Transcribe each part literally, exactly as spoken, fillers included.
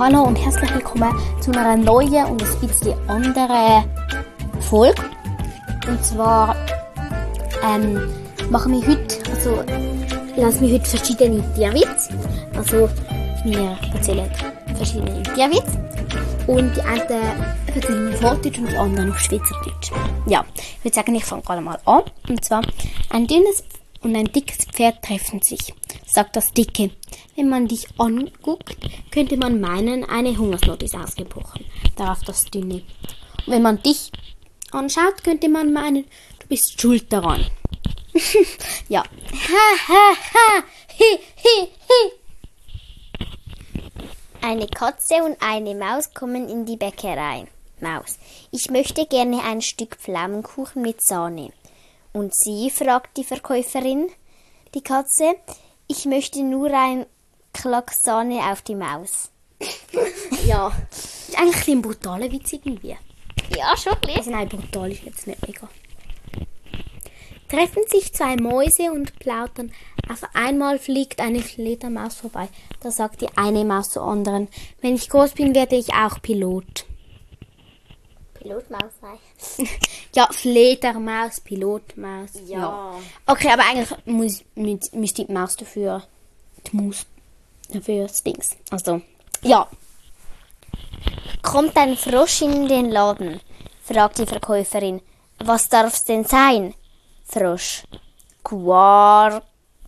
Hallo und herzlich willkommen zu einer neuen und ein bisschen anderen Folge. Und zwar ähm, machen wir heute, also lassen wir heute verschiedene Tierwitze. Also wir erzählen verschiedene Tierwitze. Und die einen erzählen auf Hochdeutsch und die anderen auf Schweizerdeutsch. Ja, ich würde sagen, ich fange gerade mal an. Und zwar, ein dünnes und ein dickes Pferd treffen sich, sagt das Dicke. Wenn man dich anguckt, könnte man meinen, eine Hungersnot ist ausgebrochen. Darauf das Dünne. Und wenn man dich anschaut, könnte man meinen, du bist schuld daran. Ja. Ha, ha, ha. Hi, hi, hi. Eine Katze und eine Maus kommen in die Bäckerei. Maus: Ich möchte gerne ein Stück Pflaumenkuchen mit Sahne. Und sie, fragt die Verkäuferin. Die Katze: Ich möchte nur ein Klack Sahne auf die Maus. Ja. Das ist eigentlich ein brutaler Witz irgendwie. Ja, schon ein bisschen. Also nein, brutal ist jetzt nicht mega. Treffen sich zwei Mäuse und plaudern. Auf einmal fliegt eine Fledermaus vorbei. Da sagt die eine Maus zur anderen: Wenn ich groß bin, werde ich auch Pilot. Pilotmaus sein. Ja, Fledermaus, Pilotmaus. Ja. ja. Okay, aber eigentlich muss, müß, müsste die Maus dafür, die Maus dafür das Dings. Also, ja. Kommt ein Frosch in den Laden, fragt die Verkäuferin. Was darf's denn sein? Frosch: Quark.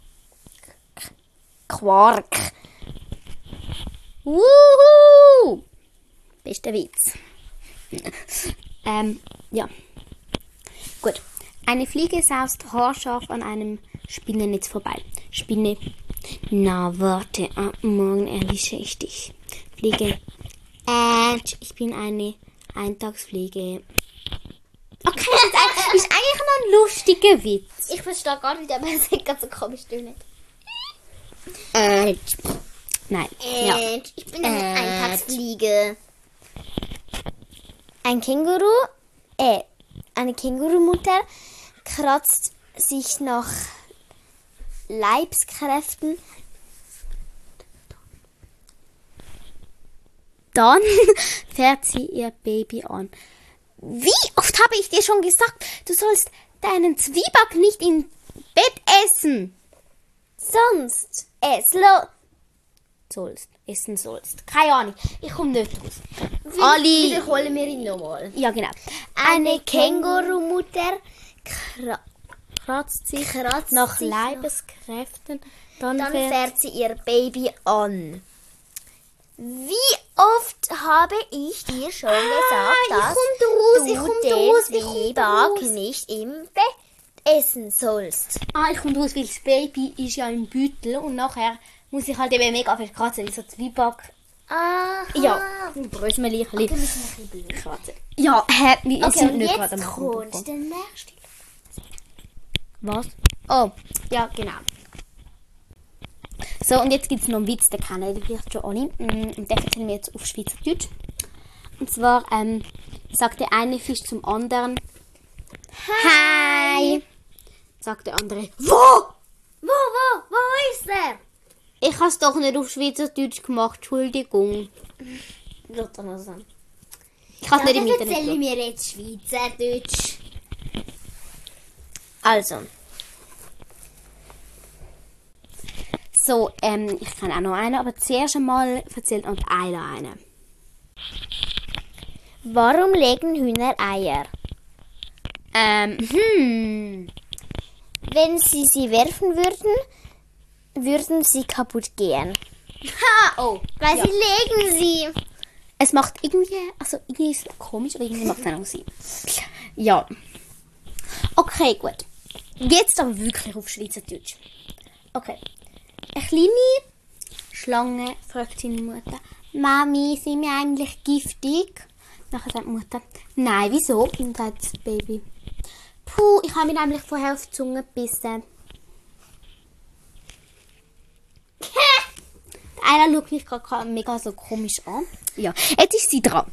Quark. Wuhu! Bester Witz. ähm, ja. Gut. Eine Fliege saust haarscharf an einem Spinnennetz vorbei. Spinne: Na, warte, ab morgen erwische ich dich. Fliege: Äh, ich bin eine Eintagsfliege. Okay, das ist eigentlich noch ein lustiger Witz. Ich verstehe gar nicht, aber es ist ganz so komisch, du nicht. Äh, nein. Äh, Ja. Ich bin eine Äh. Eintagsfliege. Ein Känguru, äh, eine Kängurumutter kratzt sich nach Leibskräften. Dann fährt sie ihr Baby an. Wie oft habe ich dir schon gesagt, du sollst deinen Zwieback nicht im Bett essen? Sonst es lo. Sollst, essen sollst. Keine Ahnung, ich komme nicht raus. Alle. Wiederholen wir ihn nochmal. Ja, genau. Eine Kängurumutter kra Kratzt sich kratzt nach sich Leibeskräften, dann, Dann fährt... fährt sie ihr Baby an. Wie oft habe ich dir schon gesagt, ich dass komm raus, ich du komm den raus, ich komm Zwieback raus. nicht im Bett essen sollst? Ah, ich komme raus, weil das Baby ist ja im Beutel und nachher muss ich halt eben mega viel kratzen, weil so Zwieback... Aha. Ja, ein Brösmeli. Okay, wir sind ein bisschen blöd. Kratzen. Ja, hä, wir Okay, sind und nicht jetzt gerade am kommt Machen. der nächste. Was? Oh, ja, genau. So, und jetzt gibt es noch einen Witz, den kennen ihr vielleicht schon alle. Und den erzählen wir jetzt auf Schweizerdeutsch. Und zwar ähm, sagt der eine Fisch zum anderen: Hi! Sagt der andere: Wo? Wo, wo, wo ist er? Ich habe es doch nicht auf Schweizerdeutsch gemacht, Entschuldigung. Lothar noch so. Ich habe es nicht im Dann Internet erzählen geschaut. wir jetzt Schweizerdeutsch. Also. So, ähm, ich kann auch noch einen, aber zuerst einmal erzählt uns einer einen. Warum legen Hühner Eier? Ähm, hm. Wenn sie sie werfen würden, würden sie kaputt gehen. Ha, oh. Weil Ja. sie legen sie. Es macht irgendwie, also irgendwie ist es komisch, aber irgendwie macht es auch Sinn. Ja. Okay, gut. Jetzt aber wirklich auf Schweizerdeutsch. Okay. Eine kleine Schlange fragt seine Mutter: Mami, sind wir eigentlich giftig? Nachher sagt die Mutter: Nein, wieso? Und sagt das Baby: Puh, ich habe mich nämlich vorher auf die Zunge gebissen. Einer schaut mich gerade mega so komisch an. Ja, jetzt ist sie dran.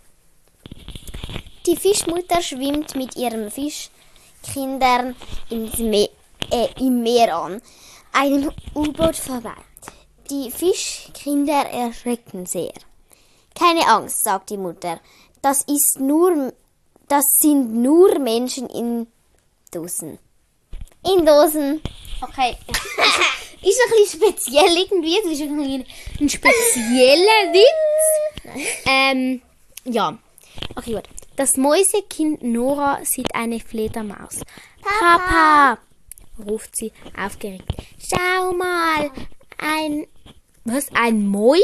Die Fischmutter schwimmt mit ihren Fischkindern ins Me äh, im Meer an. Einem U-Boot vorbei. Die Fischkinder erschrecken sehr. Keine Angst, sagt die Mutter. Das ist nur, das sind nur Menschen in Dosen. In Dosen. Okay. Ist ein bisschen speziell irgendwie. Das ist ein, bisschen ein spezieller Witz. Ähm, ja. Okay, gut. Das Mäusekind Nora sieht eine Fledermaus. Papa, Papa, ruft sie aufgeregt. Schau mal, ein, was, ein Mäuse?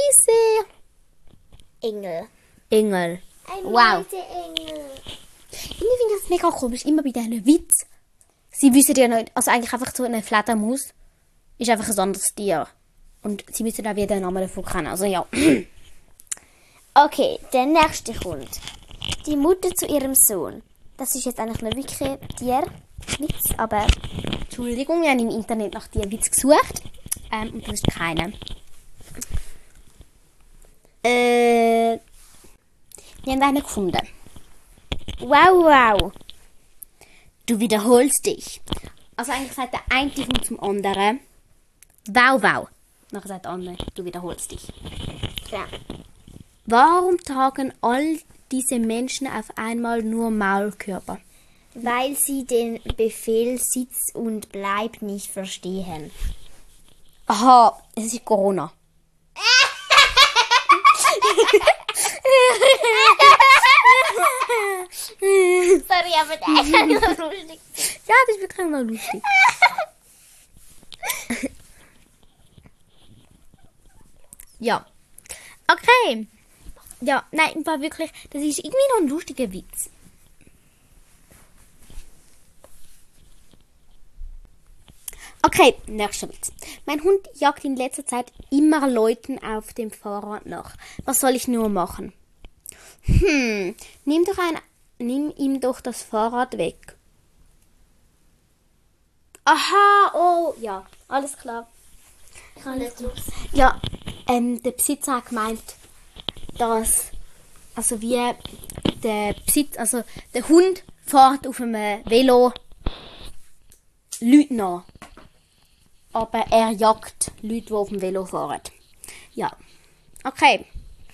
Engel. Engel. Ein Wow. Mäuseengel. Ich finde das mega komisch, immer bei diesen Witz. Sie wissen ja nicht, also eigentlich einfach so eine Fledermaus ist einfach ein anderes Tier. Und sie müssen auch wieder den Namen davon kennen, also ja. Okay, der nächste kommt. Die Mutter zu ihrem Sohn. Das ist jetzt eigentlich nicht wirklich ein Tierwitz, aber... Entschuldigung, wir haben im Internet nach diesem Witz gesucht. Ähm, und das ist keiner. Äh, wir haben einen gefunden. Wow, wow. Du wiederholst dich. Also eigentlich sagt der eine Hund zum anderen. Wow, wow. Nachher sagt der andere, du wiederholst dich. Ja. Warum tragen all diese Menschen auf einmal nur Maulkörper? Weil sie den Befehl Sitz und Bleib nicht verstehen. Aha, es ist Corona. Sorry, aber der ist einfach nur lustig. Ja, das ist wirklich mal lustig. Ja. Okay. Ja, nein, war wirklich, das ist irgendwie noch ein lustiger Witz. Okay, nächster Witz. Mein Hund jagt in letzter Zeit immer Leuten auf dem Fahrrad nach. Was soll ich nur machen? Hm, nimm doch ein, nimm ihm doch das Fahrrad weg. Aha, oh, ja, alles klar. Alles los. Ja, ähm, der Besitzer hat gemeint, dass, also wie der Besitz, also der Hund fährt auf einem Velo Leute nach. Aber er jagt Leute, die auf dem Velo fahren. Ja. Okay.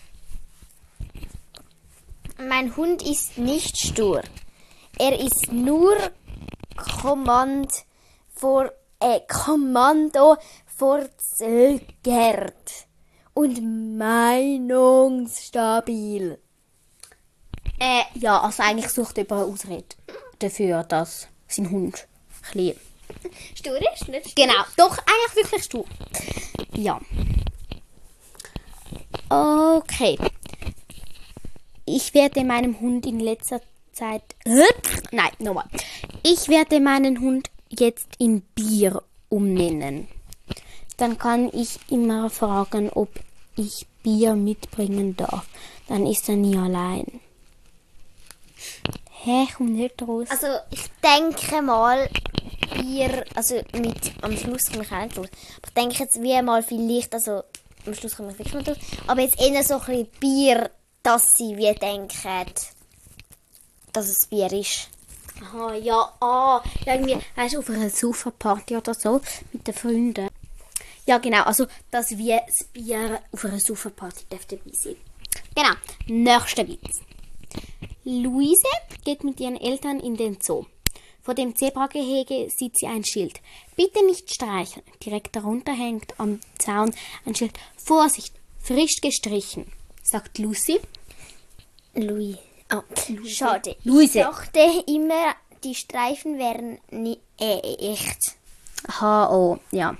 Mein Hund ist nicht stur. Er ist nur Kommand vor, äh, Kommando verzögert und meinungsstabil. Äh, ja, also eigentlich sucht jemand eine Ausrede dafür, dass sein Hund ein bisschen... Stur ist nicht stur. Genau, doch, eigentlich wirklich stur. Ja. Okay. Ich werde meinem Hund in letzter Zeit... Nein, nochmal. Ich werde meinen Hund jetzt in Bier umnennen. Dann kann ich immer fragen, ob ich Bier mitbringen darf. Dann ist er nie allein. Hä, kommt nicht raus. Also ich denke mal, Bier, also mit, am Schluss komme ich auch nicht raus. Aber ich denke jetzt wie mal vielleicht, also am Schluss komme ich wirklich nicht raus. Aber jetzt eher so ein bisschen Bier, dass sie wie denken, dass es Bier ist. Aha, ja, ah, irgendwie, weißt du, auf einer Sauferparty oder so, mit den Freunden. Ja, genau, also, dass wir das Bier auf einer Sauferparty dabei sein. Genau, nächster Witz. Luise geht mit ihren Eltern in den Zoo. Vor dem Zebragehege sieht sie ein Schild. Bitte nicht streichen. Direkt darunter hängt am Zaun ein Schild. Vorsicht, frisch gestrichen, sagt Lucy. Louis. Oh, schade. Luise. Ich dachte immer, die Streifen wären nie, äh, echt. Aha, oh, ja.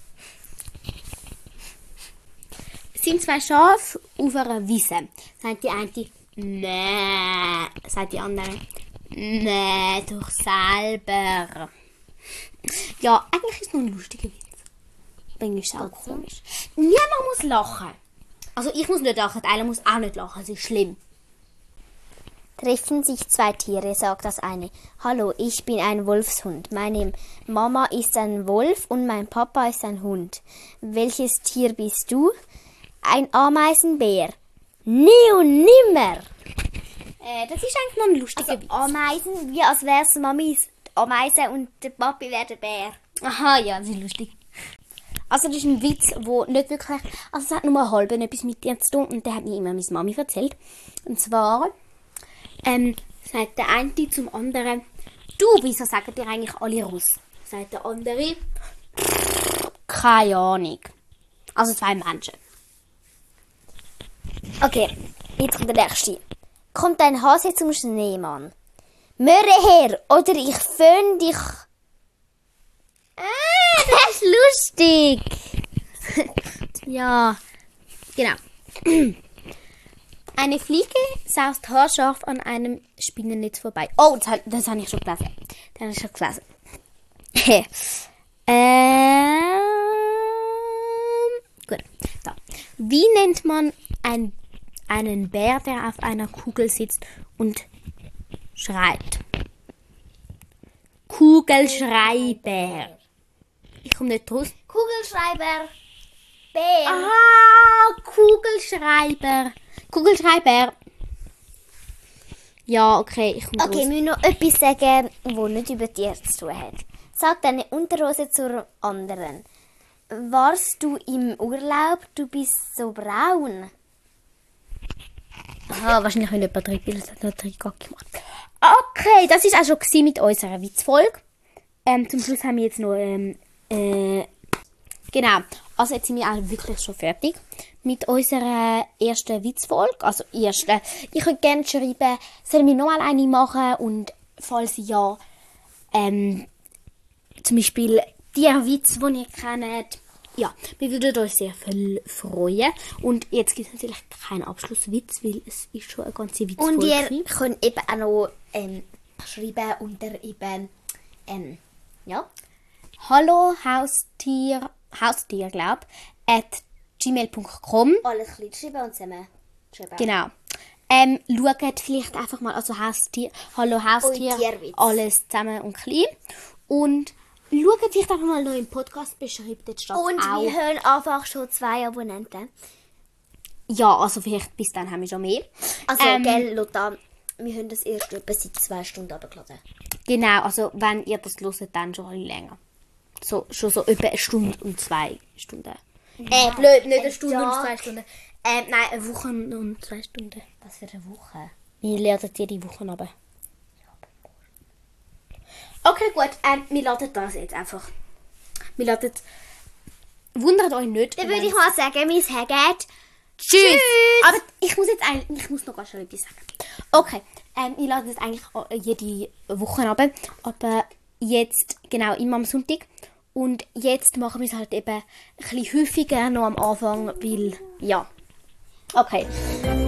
Es sind zwei Schafe auf einer Wiese. Sagt die eine, nee, sagt die andere, nee, doch selber. Ja, eigentlich ist es noch ein lustiger Witz. Aber irgendwie ist es auch komisch. Niemand muss lachen. Also ich muss nicht lachen, einer muss auch nicht lachen, das ist schlimm. Treffen sich zwei Tiere, sagt das eine. Hallo, ich bin ein Wolfshund. Meine Mama ist ein Wolf und mein Papa ist ein Hund. Welches Tier bist du? Ein Ameisenbär. Nie und nimmer. Äh, das ist eigentlich noch ein lustiger Also Witz. Ameisen, wie als wäre es Mamis Ameise und der Papi wäre der Bär. Aha, ja, das ist lustig. Also das ist ein Witz, der nicht wirklich... Also es hat nur mal halb etwas mit dir zu tun und der hat mir immer meine Mami erzählt. Und zwar ähm, sagt der eine zum anderen, du, wieso sagen dir eigentlich alle Russ? Sagt der andere, keine Ahnung. Also zwei Menschen. Okay, jetzt kommt der nächste. Kommt ein Hase zum Schneemann. Möhre her, oder ich föhn dich. Ah, das ist lustig. Ja, genau. Eine Fliege saust haarscharf an einem Spinnennetz vorbei. Oh, das, hat- das habe ich schon gelesen. Das habe ich schon gelesen. ähm, gut. So. Wie nennt man ein, einen Bär, der auf einer Kugel sitzt und schreit? Kugelschreiber. Ich komme nicht raus. Kugelschreiber. Bär. Ah, Kugelschreiber. Kugelschreiber. Ja, okay, ich komme Okay, raus. wir müssen noch etwas sagen, das nicht über dir zu tun hat. Sag deine Unterhose zur anderen. Warst du im Urlaub? Du bist so braun. Aha, wahrscheinlich, wenn jemand drin ist, hat er drin gemacht. Okay, das war auch schon gewesen mit unserer Witzfolge. Ähm, zum Schluss haben wir jetzt noch, ähm, äh, genau. Also jetzt sind wir auch wirklich schon fertig mit unserer ersten Witzfolge. Also erste. Ich könnte gerne schreiben, sollen wir nochmal eine machen und falls ja, ähm, zum Beispiel die Witz, die ihr kennt. Ja, wir würden uns sehr viel freuen. Und jetzt gibt es natürlich keinen Abschlusswitz, weil es ist schon eine ganze Witzfolge. Und ihr gewesen. könnt eben auch noch ähm, schreiben unter eben, ähm, ja, Hallo Haustier, Haustier, glaub, at gmail punkt com. alles klein schreiben und zusammen schreiben. Genau. Ähm, schaut vielleicht einfach mal, also Haustier, Hallo Haustier, Und Tierwitz. alles zusammen und klein. Und schaut vielleicht einfach mal noch im Podcast beschreibt, dort steht Und auch. wir haben einfach schon zwei Abonnenten. Ja, also vielleicht bis dann haben wir schon mehr. Also, Ähm, gell, Lotta, wir haben das erst etwa seit zwei Stunden runtergeladen. Genau, also wenn ihr das hört, dann schon ein bisschen länger. So, schon so etwa eine Stunde und zwei Stunden. Äh, blöd, nicht eine Stunde und Tag. zwei Stunden. Ähm, nein, eine Woche und zwei Stunden. Was für eine Woche? Wir lernen dir die Woche aber. Okay, gut, ähm, wir laden das jetzt einfach. Wir laden. Wundert euch nicht. Dann würde ich mal sagen, wir sagen Tschüss. Tschüss. Aber ich muss jetzt eigentlich, ich muss noch ganz schnell etwas sagen. Okay, ähm, ich lade jetzt eigentlich jede Woche runter, aber jetzt, genau, immer am Sonntag. Und jetzt machen wir es halt eben ein bisschen häufiger noch am Anfang, weil, ja. Okay.